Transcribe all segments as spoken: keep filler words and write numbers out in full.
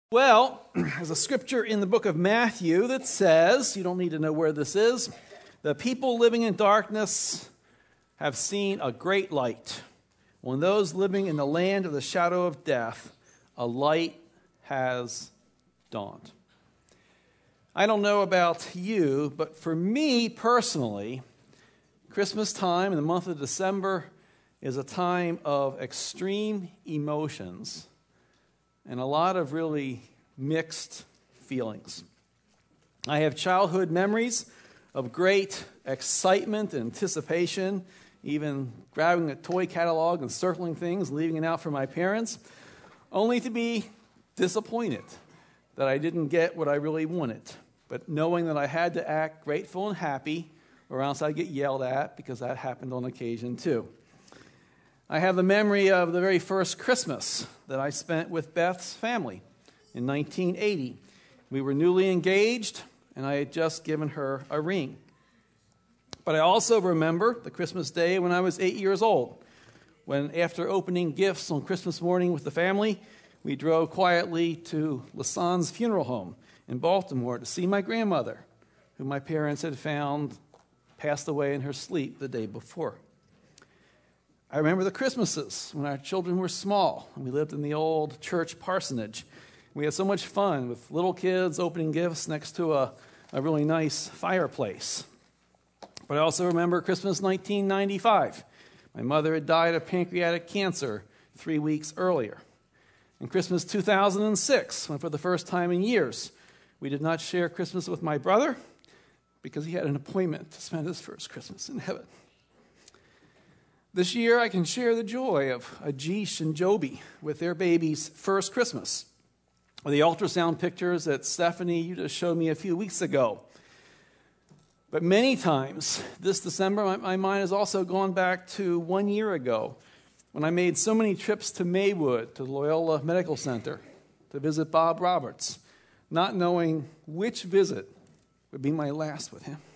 Well, there's a scripture in the book of Matthew that says, you don't need to know where this is, the people living in darkness have seen a great light. When those living in the land of the shadow of death, a light has dawned. I don't know about you, but for me personally, Christmas time in the month of December is a time of extreme emotions and a lot of really mixed feelings. I have childhood memories of great excitement and anticipation, even grabbing a toy catalog and circling things, leaving it out for my parents, only to be disappointed that I didn't get what I really wanted, but knowing that I had to act grateful and happy, or else I'd get yelled at, because that happened on occasion too. I have the memory of the very first Christmas that I spent with Beth's family in nineteen eighty. We were newly engaged, and I had just given her a ring. But I also remember the Christmas day when I was eight years old, when after opening gifts on Christmas morning with the family, we drove quietly to Lasanne's funeral home in Baltimore to see my grandmother, who my parents had found passed away in her sleep the day before. I remember the Christmases when our children were small and we lived in the old church parsonage. We had so much fun with little kids opening gifts next to a, a really nice fireplace. But I also remember Christmas nineteen ninety-five. My mother had died of pancreatic cancer three weeks earlier. And Christmas two thousand six, when for the first time in years, we did not share Christmas with my brother because he had an appointment to spend his first Christmas in heaven. This year, I can share the joy of Ajish and Joby with their baby's first Christmas, or the ultrasound pictures that Stephanie, you just showed me a few weeks ago. But many times this December, my, my mind has also gone back to one year ago when I made so many trips to Maywood, to Loyola Medical Center, to visit Bob Roberts, not knowing which visit would be my last with him.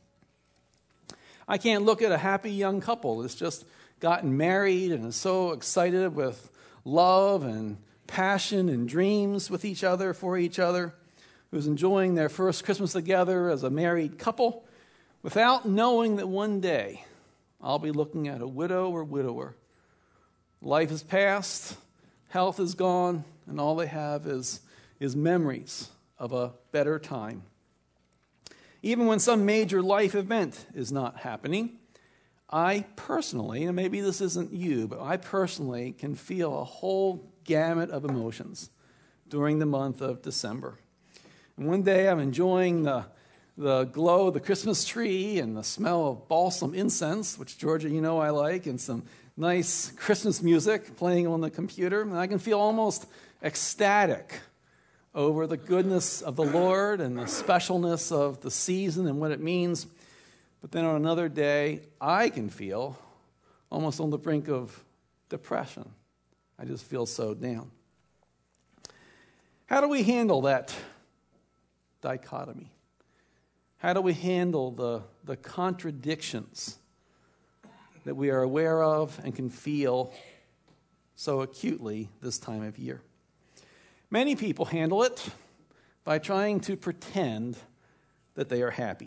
I can't look at a happy young couple that's just gotten married and is so excited with love and passion and dreams with each other, for each other, who's enjoying their first Christmas together as a married couple, without knowing that one day I'll be looking at a widow or widower. Life is past, health is gone, and all they have is, is memories of a better time. Even when some major life event is not happening, I personally, and maybe this isn't you, but I personally can feel a whole gamut of emotions during the month of December. And one day I'm enjoying the, the glow of the Christmas tree and the smell of balsam incense, which, Georgia, you know I like, and some nice Christmas music playing on the computer, and I can feel almost ecstatic over the goodness of the Lord and the specialness of the season and what it means. But then on another day, I can feel almost on the brink of depression. I just feel so down. How do we handle that dichotomy? How do we handle the, the contradictions that we are aware of and can feel so acutely this time of year? Many people handle it by trying to pretend that they are happy.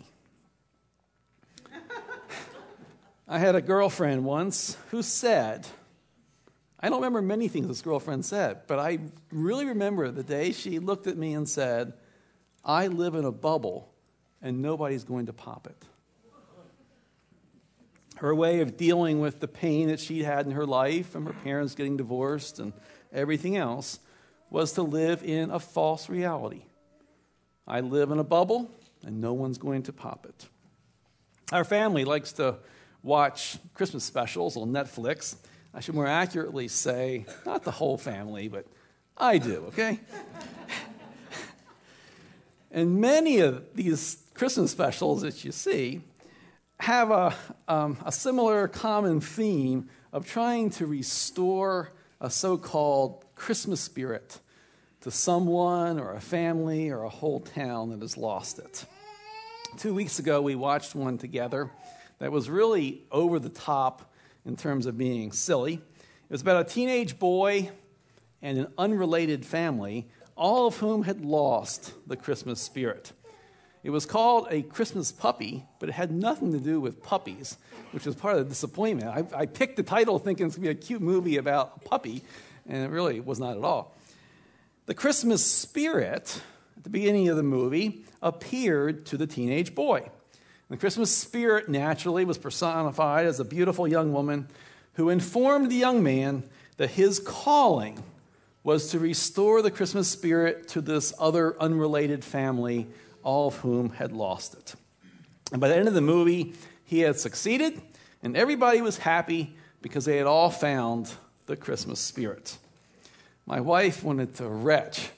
I had a girlfriend once who said, I don't remember many things this girlfriend said, but I really remember the day she looked at me and said, I live in a bubble and nobody's going to pop it. Her way of dealing with the pain that she had in her life from her parents getting divorced and everything else was to live in a false reality. I live in a bubble, and no one's going to pop it. Our family likes to watch Christmas specials on Netflix. I should more accurately say, not the whole family, but I do, okay? And many of these Christmas specials that you see have a, um, a similar common theme of trying to restore a so-called Christmas spirit to someone or a family or a whole town that has lost it. Two weeks ago, we watched one together that was really over the top in terms of being silly. It was about a teenage boy and an unrelated family all of whom had lost the Christmas spirit. It was called A Christmas Puppy, but it had nothing to do with puppies, which was part of the disappointment. I, I picked the title thinking it's going to be a cute movie about a puppy, and it really was not at all. The Christmas spirit, at the beginning of the movie, appeared to the teenage boy. The Christmas spirit naturally was personified as a beautiful young woman who informed the young man that his calling was to restore the Christmas spirit to this other unrelated family, all of whom had lost it. And by the end of the movie, he had succeeded, and everybody was happy because they had all found the Christmas spirit. My wife wanted to retch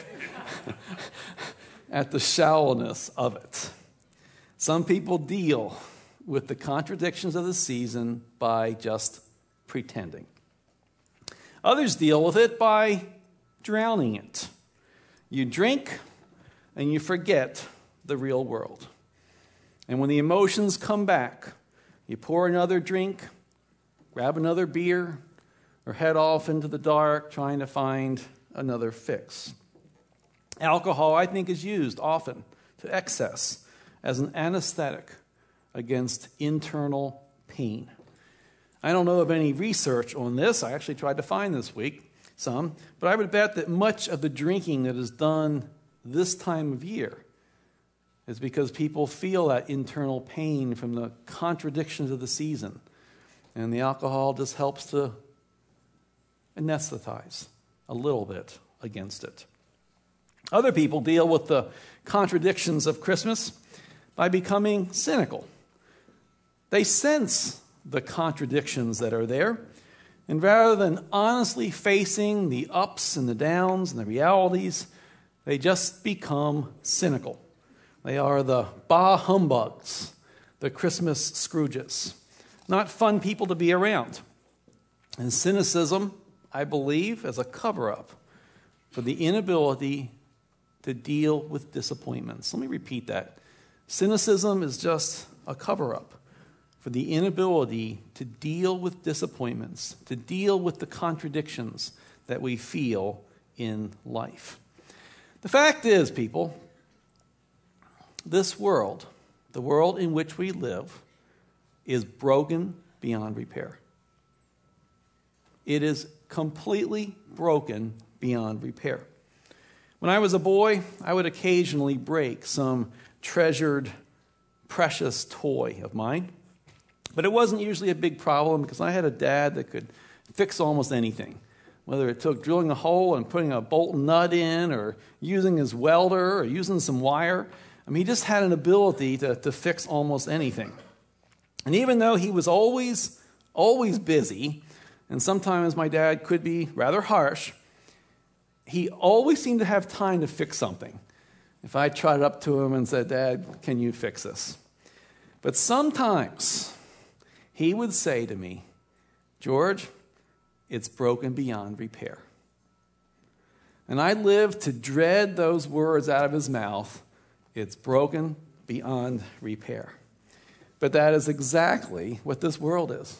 at the shallowness of it. Some people deal with the contradictions of the season by just pretending. Others deal with it by drowning it. You drink and you forget the real world. And when the emotions come back, you pour another drink, grab another beer, or head off into the dark trying to find another fix. Alcohol, I think, is used often to excess as an anesthetic against internal pain. I don't know of any research on this. I actually tried to find this week some, but I would bet that much of the drinking that is done this time of year is because people feel that internal pain from the contradictions of the season, and the alcohol just helps to anesthetize a little bit against it. Other people deal with the contradictions of Christmas by becoming cynical. They sense the contradictions that are there, and rather than honestly facing the ups and the downs and the realities, they just become cynical. They are the bah humbugs, the Christmas Scrooges. Not fun people to be around. And cynicism, I believe, is a cover-up for the inability to deal with disappointments. Let me repeat that. Cynicism is just a cover-up for the inability to deal with disappointments, to deal with the contradictions that we feel in life. The fact is, people, this world, the world in which we live, is broken beyond repair. It is completely broken beyond repair. When I was a boy, I would occasionally break some treasured, precious toy of mine. But it wasn't usually a big problem because I had a dad that could fix almost anything. Whether it took drilling a hole and putting a bolt and nut in, or using his welder, or using some wire. I mean, he just had an ability to, to fix almost anything. And even though he was always, always busy, and sometimes my dad could be rather harsh, he always seemed to have time to fix something. If I trotted up to him and said, "Dad, can you fix this?" But sometimes he would say to me, "George, it's broken beyond repair." And I lived to dread those words out of his mouth. It's broken beyond repair. But that is exactly what this world is.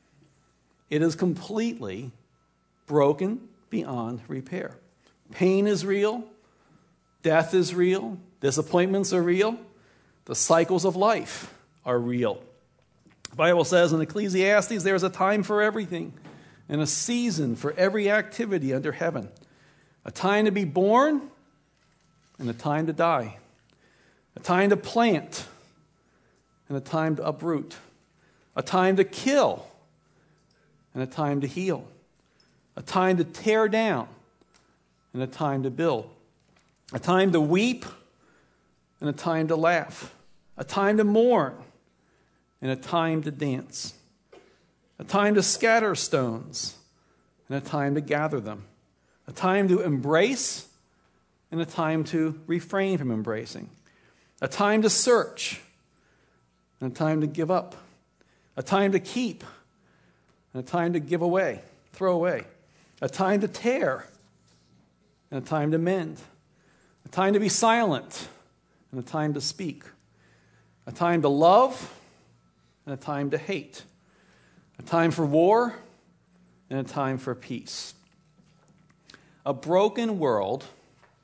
It is completely broken beyond repair. Pain is real. Death is real. Disappointments are real. The cycles of life are real. The Bible says in Ecclesiastes, there is a time for everything and a season for every activity under heaven. A time to be born and a time to die. A time to plant and a time to uproot. A time to kill and a time to heal. A time to tear down and a time to build. A time to weep and a time to laugh. A time to mourn and a time to dance. A time to scatter stones and a time to gather them. A time to embrace and a time to refrain from embracing. A time to search and a time to give up. A time to keep and a time to give away, throw away. A time to tear and a time to mend. A time to be silent and a time to speak. A time to love and a time to hate. A time for war and a time for peace. A broken world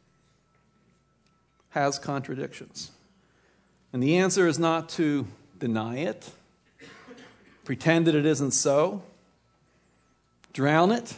has contradictions. And the answer is not to deny it, pretend that it isn't so, drown it,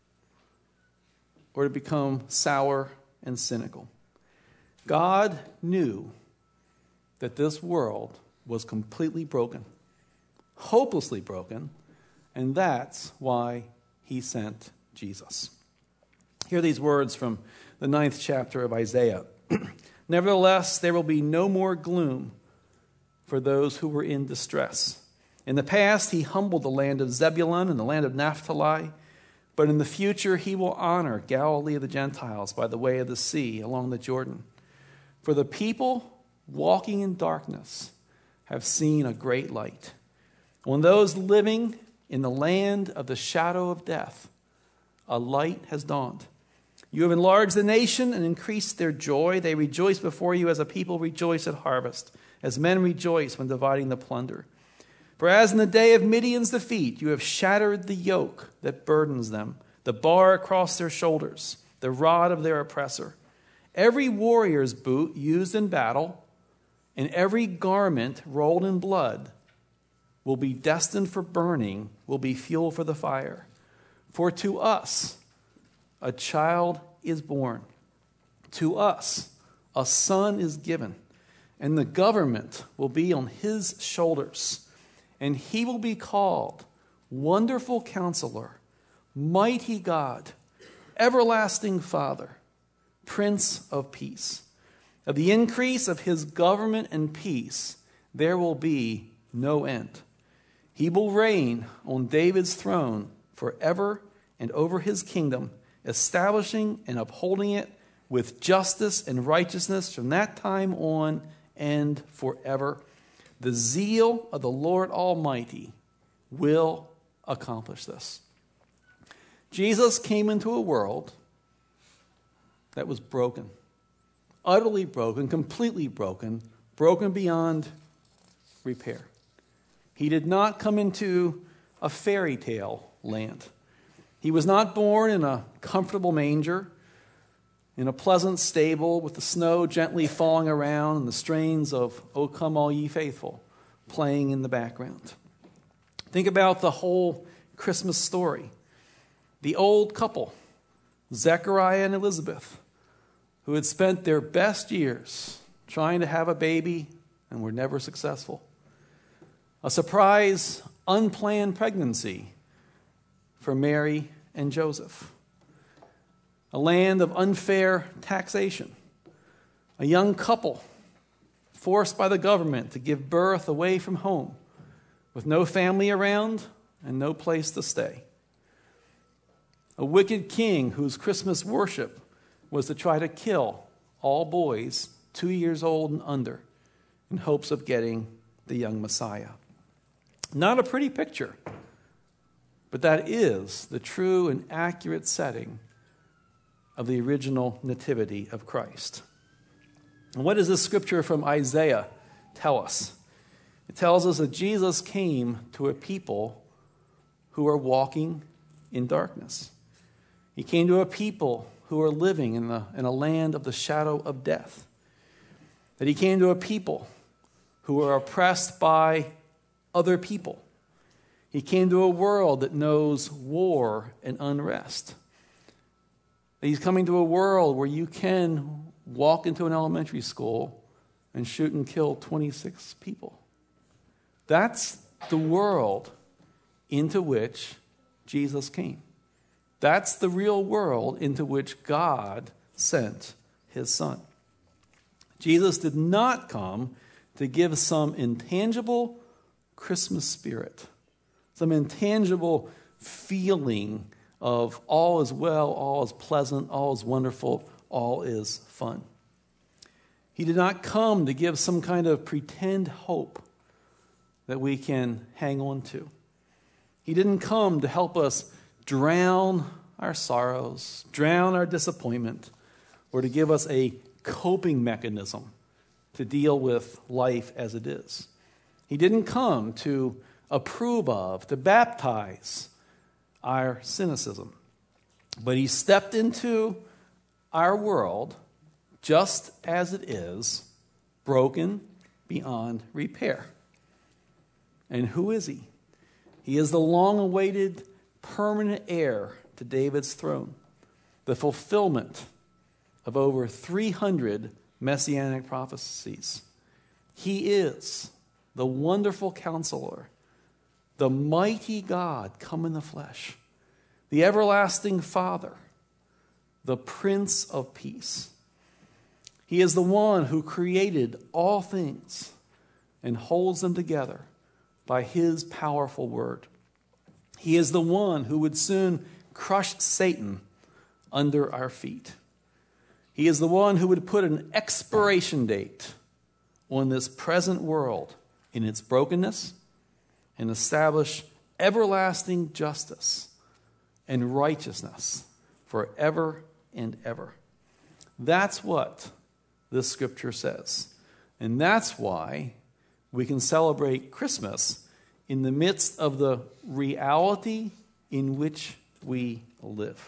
or to become sour and cynical. God knew that this world was completely broken, hopelessly broken, and that's why he sent Jesus. Hear these words from the ninth chapter of Isaiah. Nevertheless, there will be no more gloom for those who were in distress. In the past, he humbled the land of Zebulun and the land of Naphtali, but in the future, he will honor Galilee of the Gentiles by the way of the sea along the Jordan. For the people walking in darkness have seen a great light. On those living in the land of the shadow of death, a light has dawned. You have enlarged the nation and increased their joy. They rejoice before you as a people rejoice at harvest, as men rejoice when dividing the plunder. For as in the day of Midian's defeat, you have shattered the yoke that burdens them, the bar across their shoulders, the rod of their oppressor. Every warrior's boot used in battle and every garment rolled in blood will be destined for burning, will be fuel for the fire. For to us a child is born. To us a son is given, and the government will be on his shoulders. And he will be called Wonderful Counselor, Mighty God, Everlasting Father, Prince of Peace. Of the increase of his government and peace, there will be no end. He will reign on David's throne forever and over his kingdom, establishing and upholding it with justice and righteousness from that time on and forever. The zeal of the Lord Almighty will accomplish this. Jesus came into a world that was broken, utterly broken, completely broken, broken beyond repair. He did not come into a fairy tale land. He was not born in a comfortable manger, in a pleasant stable with the snow gently falling around and the strains of O Come All Ye Faithful playing in the background. Think about the whole Christmas story. The old couple, Zechariah and Elizabeth, who had spent their best years trying to have a baby and were never successful. A surprise, unplanned pregnancy for Mary and Joseph. A land of unfair taxation. A young couple forced by the government to give birth away from home with no family around and no place to stay. A wicked king whose Christmas worship was to try to kill all boys two years old and under in hopes of getting the young Messiah. Not a pretty picture, but that is the true and accurate setting of the original nativity of Christ. And what does this scripture from Isaiah tell us? It tells us that Jesus came to a people who are walking in darkness. He came to a people who are living in, the, in a land of the shadow of death. That he came to a people who are oppressed by other people. He came to a world that knows war and unrest. He's coming to a world where you can walk into an elementary school and shoot and kill twenty-six people. That's the world into which Jesus came. That's the real world into which God sent his Son. Jesus did not come to give some intangible Christmas spirit, some intangible feeling of all is well, all is pleasant, all is wonderful, all is fun. He did not come to give some kind of pretend hope that we can hang on to. He didn't come to help us drown our sorrows, drown our disappointment, or to give us a coping mechanism to deal with life as it is. He didn't come to approve of, to baptize our cynicism. But he stepped into our world just as it is, broken beyond repair. And who is he? He is the long-awaited permanent heir to David's throne, the fulfillment of over three hundred messianic prophecies. He is the wonderful counselor, the mighty God come in the flesh, the everlasting Father, the Prince of Peace. He is the one who created all things and holds them together by his powerful word. He is the one who would soon crush Satan under our feet. He is the one who would put an expiration date on this present world in its brokenness and establish everlasting justice and righteousness forever and ever. That's what this scripture says. And that's why we can celebrate Christmas in the midst of the reality in which we live.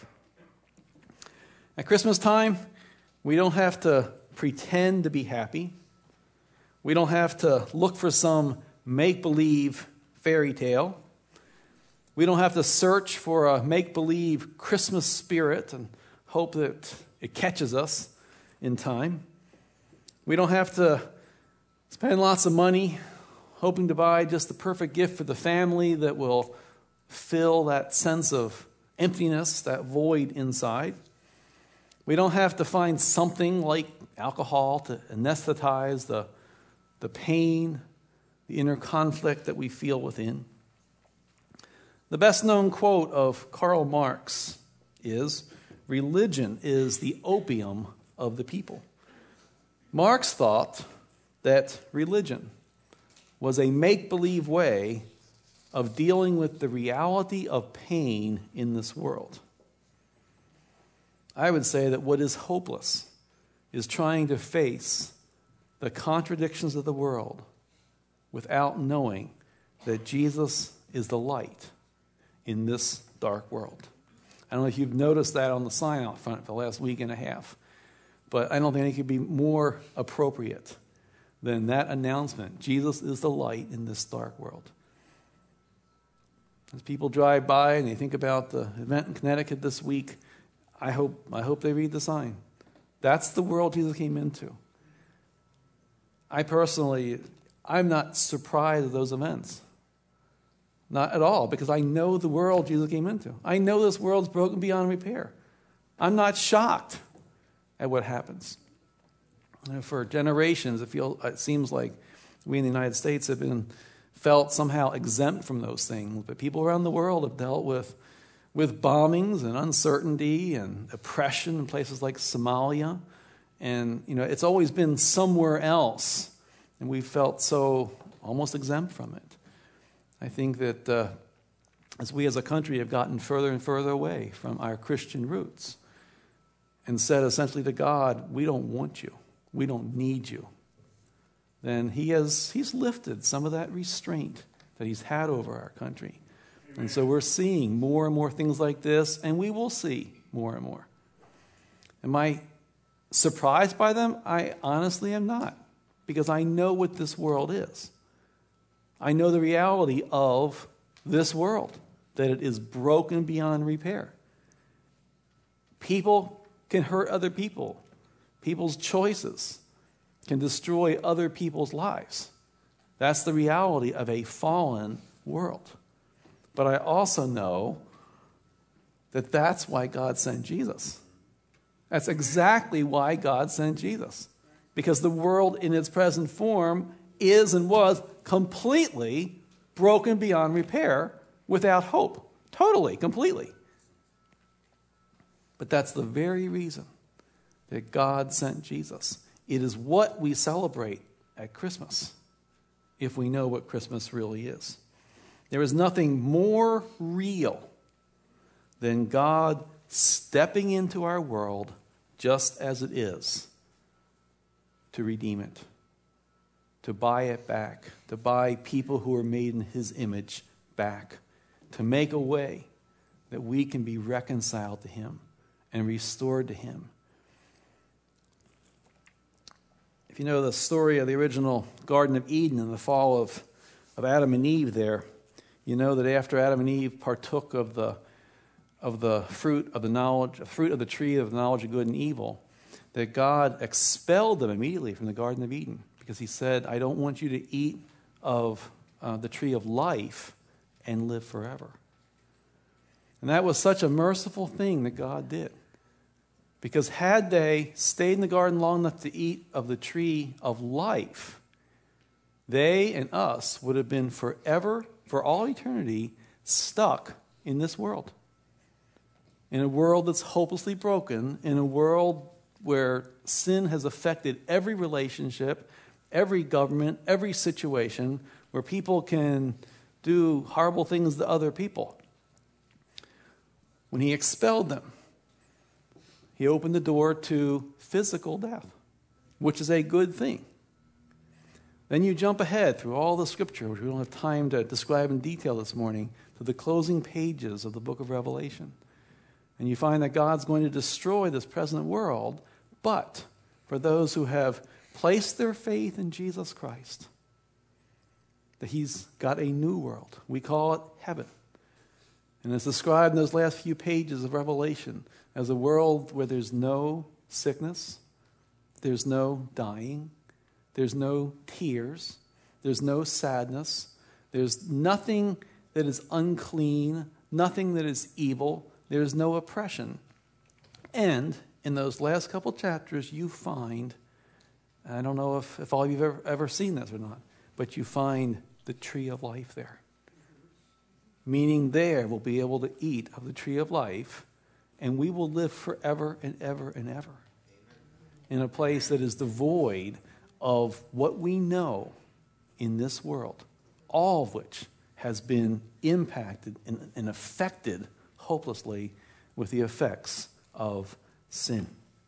At Christmas time, we don't have to pretend to be happy. We don't have to look for some make-believe fairy tale. We don't have to search for a make-believe Christmas spirit and hope that it catches us in time. We don't have to spend lots of money hoping to buy just the perfect gift for the family that will fill that sense of emptiness, that void inside. We don't have to find something like alcohol to anesthetize the, the pain, the inner conflict that we feel within. The best-known quote of Karl Marx is, "Religion is the opium of the people." Marx thought that religion was a make-believe way of dealing with the reality of pain in this world. I would say that what is hopeless is trying to face the contradictions of the world without knowing that Jesus is the light in this dark world. I don't know if you've noticed that on the sign out front for the last week and a half, but I don't think it could be more appropriate than that announcement. Jesus is the light in this dark world. As people drive by and they think about the event in Connecticut this week, I hope I hope they read the sign. That's the world Jesus came into. I personally, I'm not surprised at those events. Not at all, because I know the world Jesus came into. I know this world's broken beyond repair. I'm not shocked at what happens. And for generations, it, feel, it seems like we in the United States have been felt somehow exempt from those things. But people around the world have dealt with, with bombings and uncertainty and oppression in places like Somalia. And, you know, it's always been somewhere else. And we've felt so almost exempt from it. I think that uh, as we as a country have gotten further and further away from our Christian roots and said essentially to God, we don't want you. We don't need you. Then he has he's lifted some of that restraint that he's had over our country. Amen. And so we're seeing more and more things like this, and we will see more and more. Am I surprised by them? I honestly am not, because I know what this world is. I know the reality of this world, that it is broken beyond repair. People can hurt other people. People's choices can destroy other people's lives. That's the reality of a fallen world. But I also know that that's why God sent Jesus. That's exactly why God sent Jesus. Because the world in its present form is and was completely broken beyond repair, without hope. Totally, completely. But that's the very reason that God sent Jesus. It is what we celebrate at Christmas, if we know what Christmas really is. There is nothing more real than God stepping into our world just as it is to redeem it, to buy it back, to buy people who are made in his image back, to make a way that we can be reconciled to him and restored to him. If you know the story of the original Garden of Eden and the fall of, of Adam and Eve there, you know that after Adam and Eve partook of the of the fruit of the knowledge, fruit of the tree of the knowledge of good and evil, that God expelled them immediately from the Garden of Eden because he said, I don't want you to eat of uh, the tree of life and live forever. And that was such a merciful thing that God did. Because had they stayed in the garden long enough to eat of the tree of life, they and us would have been forever, for all eternity, stuck in this world. In a world that's hopelessly broken, in a world where sin has affected every relationship, every government, every situation, where people can do horrible things to other people. When he expelled them, he opened the door to physical death, which is a good thing. Then you jump ahead through all the scripture, which we don't have time to describe in detail this morning, to the closing pages of the book of Revelation. And you find that God's going to destroy this present world, but for those who have placed their faith in Jesus Christ, that he's got a new world. We call it heaven. And it's described in those last few pages of Revelation as a world where there's no sickness, there's no dying, there's no tears, there's no sadness, there's nothing that is unclean, nothing that is evil, there's no oppression. And in those last couple chapters, you find, I don't know if, if all of you have ever, ever seen this or not, but you find the tree of life there. Meaning there we'll be able to eat of the tree of life, and we will live forever and ever and ever in a place that is devoid of what we know in this world, all of which has been impacted and, and affected hopelessly with the effects of sin.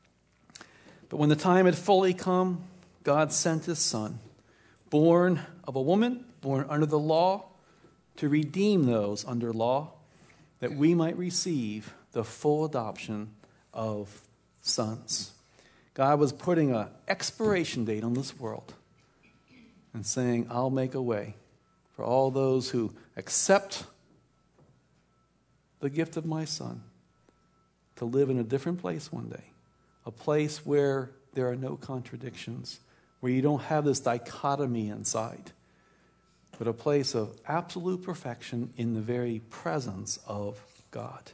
But when the time had fully come, God sent his Son, born of a woman, born under the law, to redeem those under law, that we might receive the full adoption of sons. God was putting an expiration date on this world and saying, I'll make a way for all those who accept the gift of my Son to live in a different place one day, a place where there are no contradictions, where you don't have this dichotomy inside, but a place of absolute perfection in the very presence of God.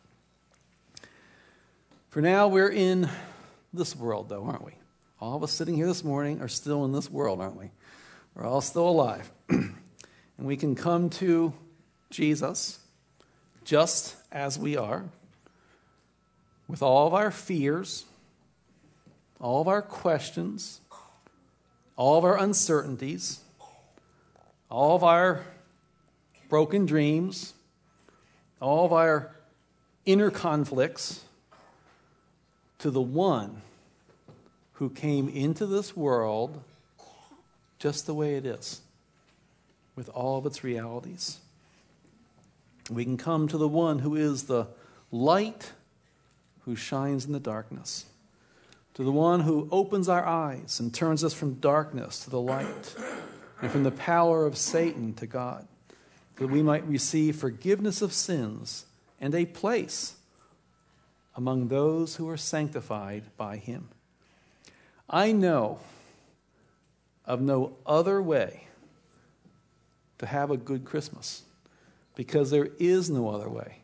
For now, we're in this world, though, aren't we? All of us sitting here this morning are still in this world, aren't we? We're all still alive. And we can come to Jesus just as we are, with all of our fears, all of our questions, all of our uncertainties, all of our broken dreams, all of our inner conflicts, to the one who came into this world just the way it is, with all of its realities. We can come to the one who is the light who shines in the darkness, to the one who opens our eyes and turns us from darkness to the light, and from the power of Satan to God, that we might receive forgiveness of sins and a place among those who are sanctified by him. I know of no other way to have a good Christmas, because there is no other way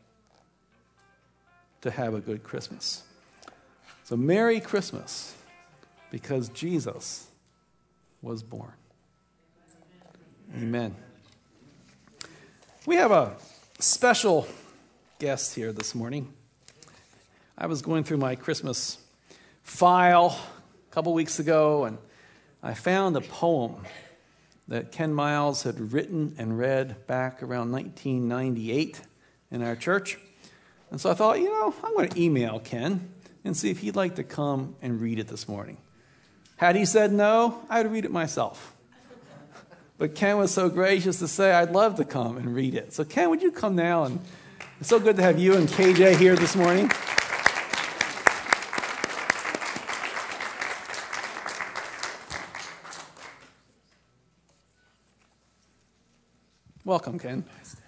to have a good Christmas. So Merry Christmas, because Jesus was born. Amen. We have a special guest here this morning. I was going through my Christmas file a couple weeks ago, and I found a poem that Ken Miles had written and read back around nineteen ninety-eight in our church. And so I thought, you know, I'm going to email Ken and see if he'd like to come and read it this morning. Had he said no, I'd read it myself. But Ken was so gracious to say, I'd love to come and read it. So Ken, would you come now? And it's so good to have you and K J here this morning. Welcome, Ken.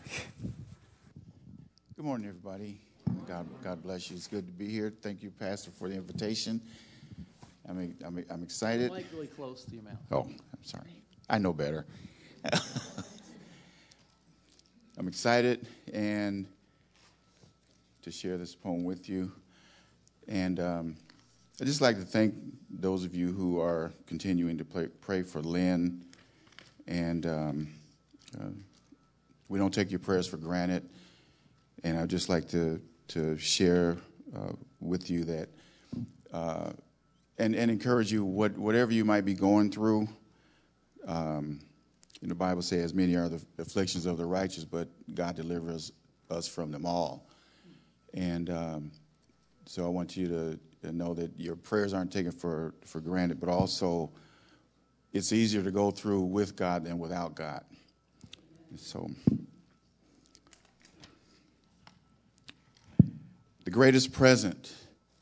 Good morning, everybody. God, God bless you. It's good to be here. Thank you, Pastor, for the invitation. I'm, I'm, I'm excited. The mic really close to your mouth. Oh, I'm sorry. I know better. I'm excited and to share this poem with you. And um, I'd just like to thank those of you who are continuing to pray, pray for Lynn. And um, uh, we don't take your prayers for granted. And I'd just like to, to share uh, with you that, uh, and, and encourage you, what, whatever you might be going through. Um, and the Bible says, many are the afflictions of the righteous, but God delivers us from them all. And um, so I want you to, to know that your prayers aren't taken for, for granted, but also it's easier to go through with God than without God. So the greatest present.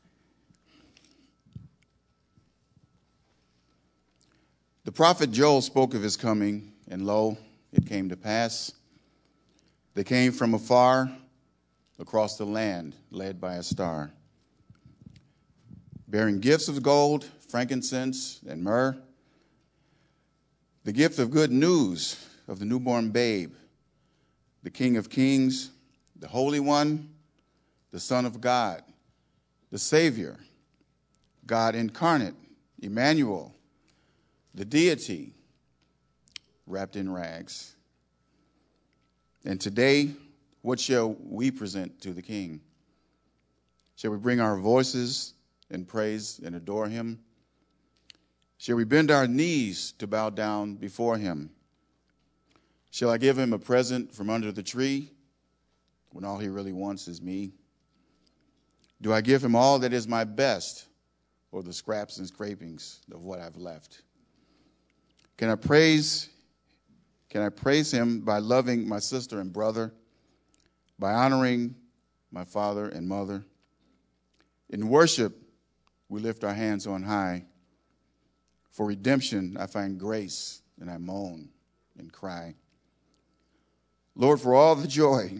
The prophet Joel spoke of his coming, and lo, it came to pass. They came from afar, across the land, led by a star, bearing gifts of gold, frankincense, and myrrh, the gift of good news of the newborn babe, the King of kings, the Holy One, the Son of God, the Savior, God incarnate, Emmanuel, the deity wrapped in rags. And today, what shall we present to the King? Shall we bring our voices and praise and adore him? Shall we bend our knees to bow down before him? Shall I give him a present from under the tree when all he really wants is me? Do I give him all that is my best, or the scraps and scrapings of what I've left? Can I praise, can I praise him by loving my sister and brother, by honoring my father and mother? In worship, we lift our hands on high. For redemption, I find grace, and I moan and cry. Lord, for all the joy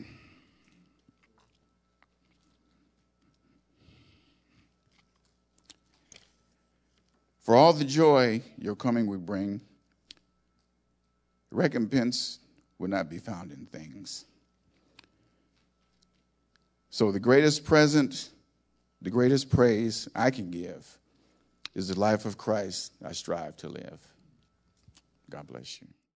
For all the joy your coming would bring, recompense would not be found in things. So the greatest present, the greatest praise I can give is the life of Christ I strive to live. God bless you.